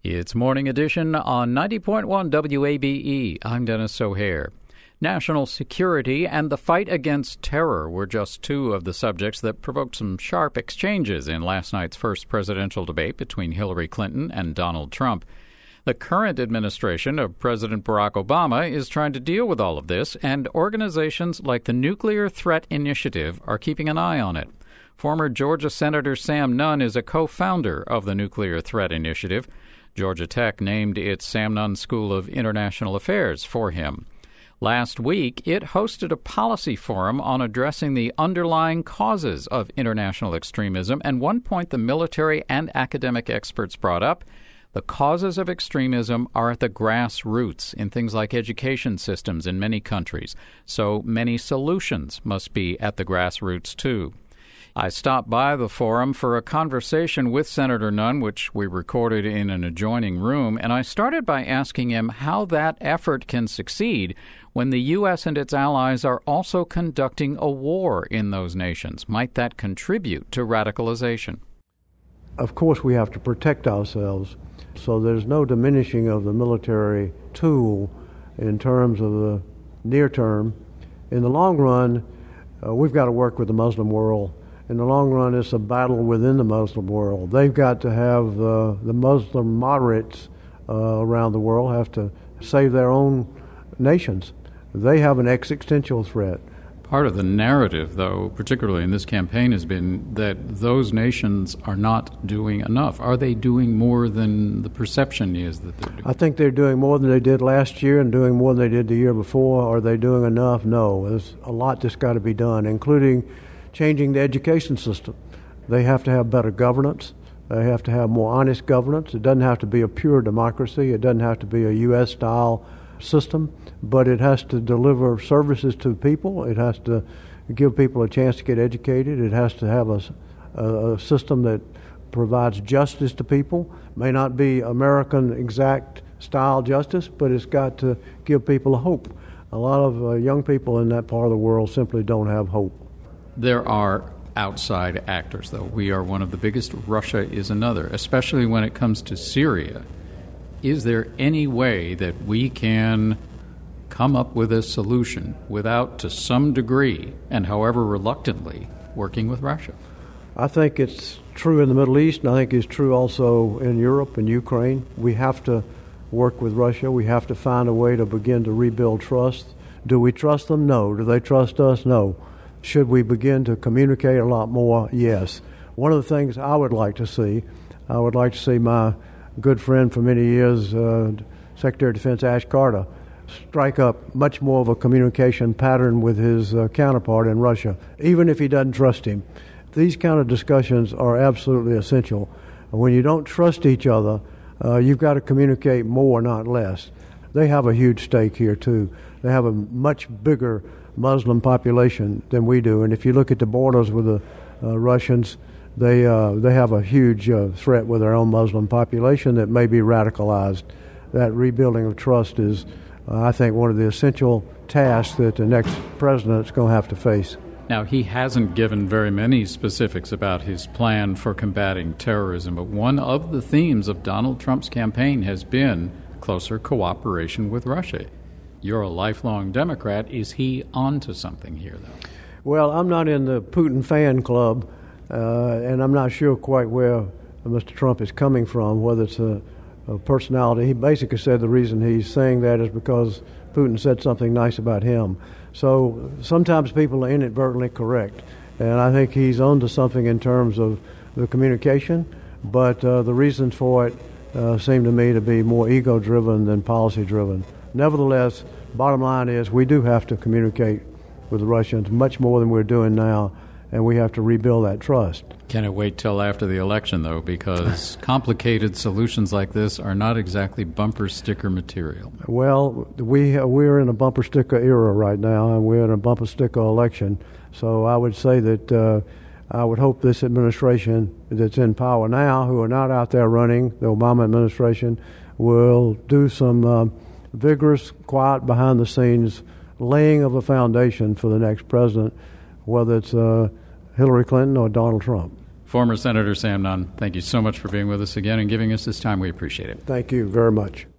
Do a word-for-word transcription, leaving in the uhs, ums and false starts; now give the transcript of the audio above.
It's Morning Edition on ninety point one W A B E. I'm Dennis O'Hare. National security and the fight against terror were just two of the subjects that provoked some sharp exchanges in last night's first presidential debate between Hillary Clinton and Donald Trump. The current administration of President Barack Obama is trying to deal with all of this, and organizations like the Nuclear Threat Initiative are keeping an eye on it. Former Georgia Senator Sam Nunn is a co-founder of the Nuclear Threat Initiative. Georgia Tech named its Sam Nunn School of International Affairs for him. Last week, it hosted a policy forum on addressing the underlying causes of international extremism, and one point the military and academic experts brought up: the causes of extremism are at the grassroots in things like education systems in many countries, so many solutions must be at the grassroots too. I stopped by the forum for a conversation with Senator Nunn, which we recorded in an adjoining room, and I started by asking him how that effort can succeed when the U S and its allies are also conducting a war in those nations. Might that contribute to radicalization? Of course, we have to protect ourselves, so there's no diminishing of the military tool in terms of the near term. In the long run, uh, we've got to work with the Muslim world. In the long run, it's a battle within the Muslim world. They've got to have uh, the Muslim moderates uh, around the world have to save their own nations. They have an existential threat. Part of the narrative, though, particularly in this campaign, has been that those nations are not doing enough. Are they doing more than the perception is that they're doing? I think they're doing more than they did last year and doing more than they did the year before. Are they doing enough? No. There's a lot that's got to be done, including changing the education system. They have to have better governance. They have to have more honest governance. It doesn't have to be a pure democracy. It doesn't have to be a U S-style system, but it has to deliver services to people. It has to give people a chance to get educated. It has to have a, a, a system that provides justice to people. May not be American exact style justice, but it's got to give people a hope. A lot of uh, young people in that part of the world simply don't have hope. There are outside actors, though. We are one of the biggest. Russia is another, especially when it comes to Syria. Is there any way that we can come up with a solution without, to some degree, and however reluctantly, working with Russia? I think it's true in the Middle East, and I think it's true also in Europe and Ukraine. We have to work with Russia. We have to find a way to begin to rebuild trust. Do we trust them? No. Do they trust us? No. Should we begin to communicate a lot more? Yes. One of the things I would like to see, I would like to see my good friend for many years, uh, Secretary of Defense Ash Carter, strike up much more of a communication pattern with his uh, counterpart in Russia, even if he doesn't trust him. These kind of discussions are absolutely essential. When you don't trust each other, uh, you've got to communicate more, not less. They have a huge stake here, too. They have a much bigger Muslim population than we do, and if you look at the borders with the uh, Russians, they uh, they have a huge uh, threat with their own Muslim population that may be radicalized. That rebuilding of trust is, uh, I think, one of the essential tasks that the next president is going to have to face. Now, he hasn't given very many specifics about his plan for combating terrorism, but one of the themes of Donald Trump's campaign has been closer cooperation with Russia. You're a lifelong Democrat. Is he onto something here, though? Well, I'm not in the Putin fan club, uh, and I'm not sure quite where Mister Trump is coming from, whether it's a, a personality. He basically said the reason he's saying that is because Putin said something nice about him. So sometimes people are inadvertently correct, and I think he's onto something in terms of the communication, but uh, the reasons for it uh, seem to me to be more ego-driven than policy-driven. Nevertheless, bottom line is we do have to communicate with the Russians much more than we're doing now, and we have to rebuild that trust. Can it wait till after the election, though, because complicated solutions like this are not exactly bumper sticker material? Well, we, we're in a bumper sticker era right now, and we're in a bumper sticker election. So I would say that uh, I would hope this administration that's in power now, who are not out there running, the Obama administration, will do some uh, vigorous, quiet, behind-the-scenes laying of a foundation for the next president, whether it's uh, Hillary Clinton or Donald Trump. Former Senator Sam Nunn, thank you so much for being with us again and giving us this time. We appreciate it. Thank you very much.